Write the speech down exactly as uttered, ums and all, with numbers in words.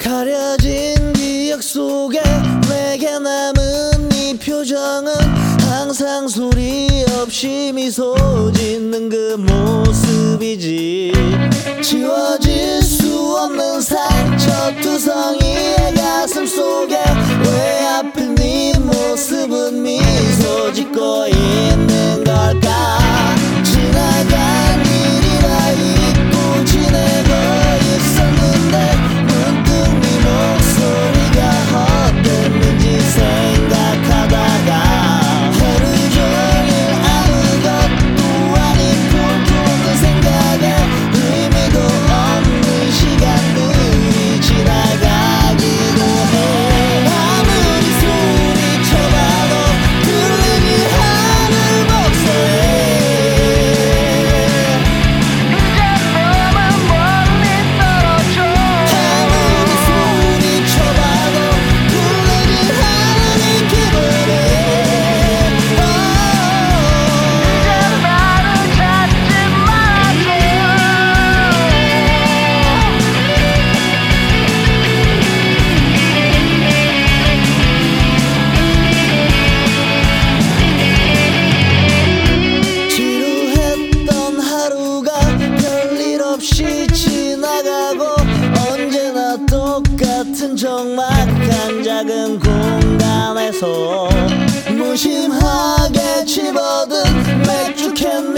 가려진 기억 속에 내게 남은 이 표정은 항상 소리 없이 미소 짓는 그 모습이지. 지워질 수 없는 상처 투성이의 가슴 속에 왜 하필 네 모습은 미소 짓고 있는 걸까. 지나간 일이라 잊고 지내고 있었는데 문득 네 목소리가 헛됐는지 생각하다가 하루 종일 아무것도 아닌 퉁퉁 생각에 의미도 없는 시간들이 지나가기도 해. 아무리 소리쳐봐도 들리지 않을 목소리. 언제나 똑같은 적막한 작은 공간에서 무심하게 집어든 맥주 캔